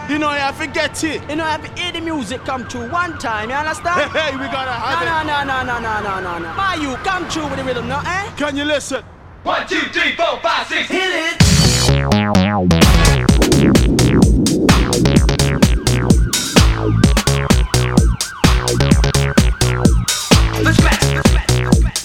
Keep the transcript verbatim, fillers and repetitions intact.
You know, you have to get it. You know, I have to hear the music come through one time, you understand? Hey, hey, we gotta have no, it. No, no, no, no, no, no, no, no. My you, come through with the rhythm, no, eh? Can you listen? One, two, three, four, five, six, hit it! Let's back, let's back, let's back.